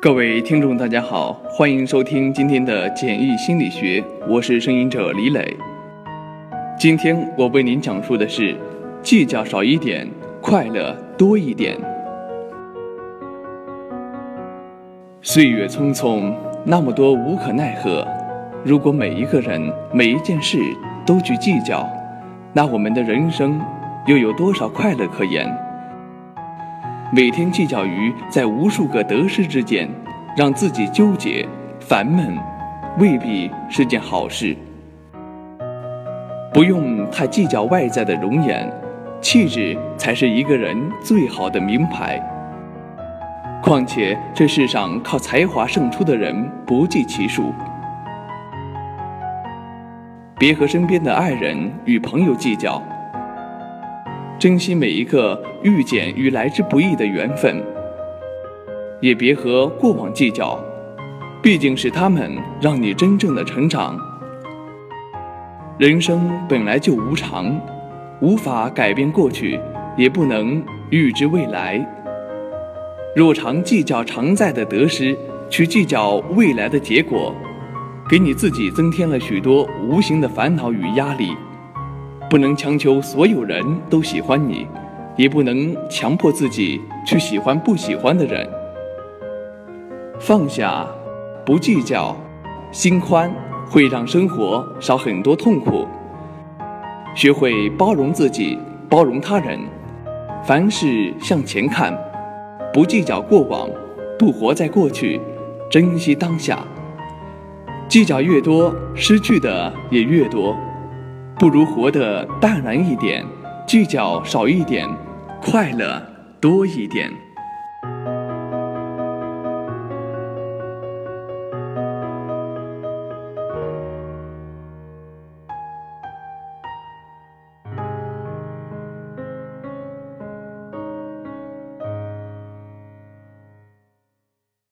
各位听众大家好，欢迎收听今天的简易心理学，我是声音者李磊。今天我为您讲述的是计较少一点，快乐多一点。岁月匆匆，那么多无可奈何，如果每一个人每一件事都去计较，那我们的人生又有多少快乐可言？每天计较于在无数个得失之间，让自己纠结烦闷，未必是件好事。不用太计较外在的容颜，气质才是一个人最好的名牌。况且这世上靠才华胜出的人不计其数。别和身边的爱人与朋友计较，珍惜每一个遇见与来之不易的缘分，也别和过往计较，毕竟是他们让你真正的成长。人生本来就无常，无法改变过去，也不能预知未来。若常计较常在的得失，去计较未来的结果，给你自己增添了许多无形的烦恼与压力。不能强求所有人都喜欢你，也不能强迫自己去喜欢不喜欢的人。放下，不计较，心宽，会让生活少很多痛苦。学会包容自己，包容他人，凡事向前看，不计较过往，不活在过去，珍惜当下。计较越多，失去的也越多，不如活得淡然一点，计较少一点，快乐多一点。